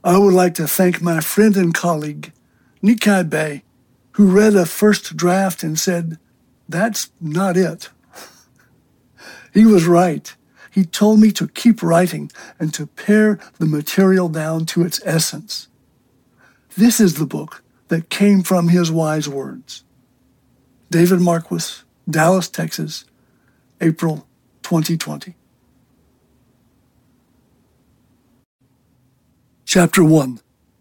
I would like to thank my friend and colleague, Nikai Bey, who read a first draft and said, "That's not it." He was right. He told me to keep writing and to pare the material down to its essence. This is the book that came from his wise words. David Marquis, Dallas, Texas, April 2020. Chapter 1.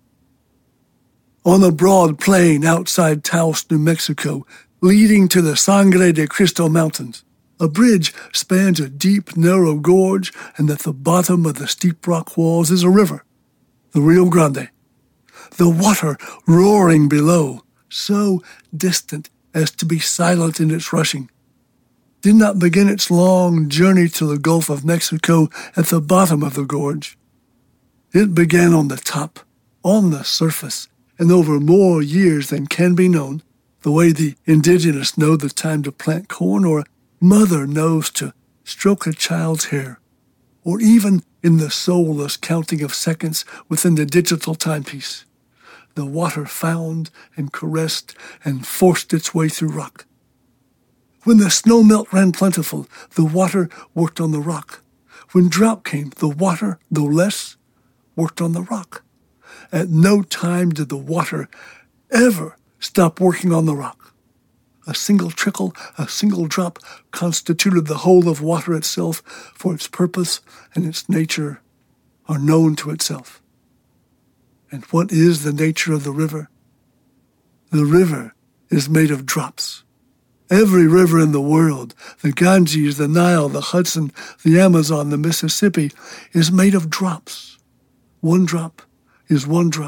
On a broad plain outside Taos, New Mexico, leading to the Sangre de Cristo Mountains, a bridge spans a deep, narrow gorge, and at the bottom of the steep rock walls is a river, the Rio Grande. The water roaring below, so distant as to be silent in its rushing, did not begin its long journey to the Gulf of Mexico at the bottom of the gorge. It began on the top, on the surface, and over more years than can be known, the way the indigenous know the time to plant corn, or a mother knows to stroke a child's hair, or even in the soulless counting of seconds within the digital timepiece. The water found and caressed and forced its way through rock. When the snowmelt ran plentiful, the water worked on the rock. When drought came, the water, though less, worked on the rock. At no time did the water ever stop working on the rock. A single trickle, a single drop constituted the whole of water itself, for its purpose and its nature are known to itself. And what is the nature of the river? The river is made of drops. Every river in the world, the Ganges, the Nile, the Hudson, the Amazon, the Mississippi, is made of drops. One drop is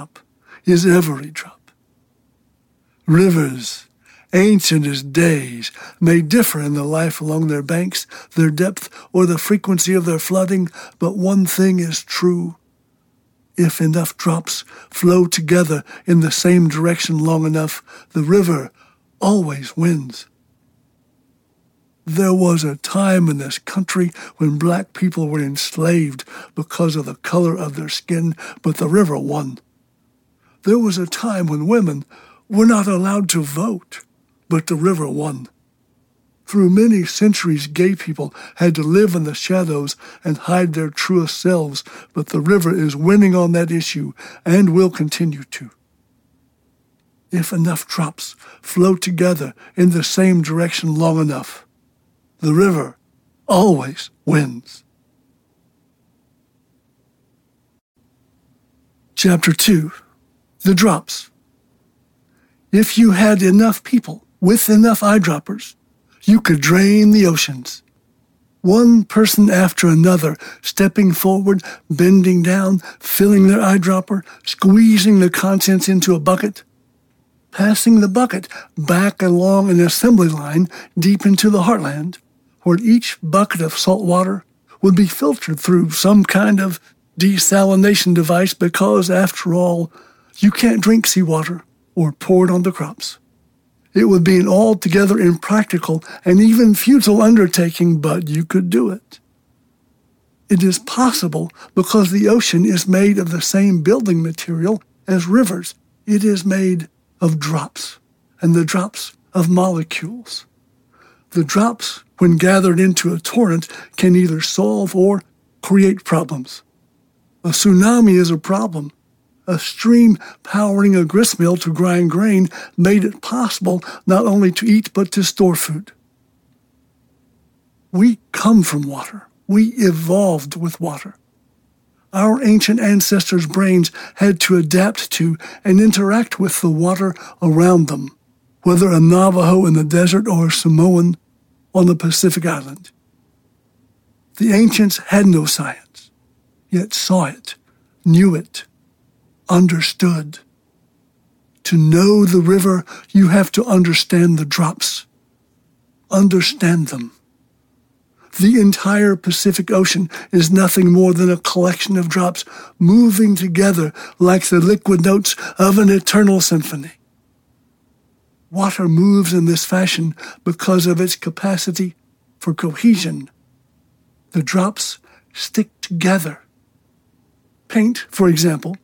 every drop. Rivers, ancient as days, may differ in the life along their banks, their depth, or the frequency of their flooding, but one thing is true. If enough drops flow together in the same direction long enough, the river always wins. There was a time in this country when black people were enslaved because of the color of their skin, but the river won. There was a time when women were not allowed to vote, but the river won. Through many centuries, gay people had to live in the shadows and hide their truest selves, but the river is winning on that issue and will continue to. If enough drops flow together in the same direction long enough, the river always wins. Chapter 2. The Drops. If you had enough people with enough eyedroppers, you could drain the oceans. One person after another, stepping forward, bending down, filling their eyedropper, squeezing the contents into a bucket, passing the bucket back along an assembly line deep into the heartland, where each bucket of salt water would be filtered through some kind of desalination device because, after all, you can't drink seawater or pour it on the crops. It would be an altogether impractical and even futile undertaking, but you could do it. It is possible because the ocean is made of the same building material as rivers. It is made of drops, and the drops of molecules. The drops, when gathered into a torrent, can either solve or create problems. A tsunami is a problem. A stream powering a gristmill to grind grain made it possible not only to eat but to store food. We come from water. We evolved with water. Our ancient ancestors' brains had to adapt to and interact with the water around them, whether a Navajo in the desert or a Samoan on the Pacific island. The ancients had no science, yet saw it, knew it, understood. To know the river, you have to understand the drops. Understand them. The entire Pacific Ocean is nothing more than a collection of drops moving together like the liquid notes of an eternal symphony. Water moves in this fashion because of its capacity for cohesion. The drops stick together. Paint, for example,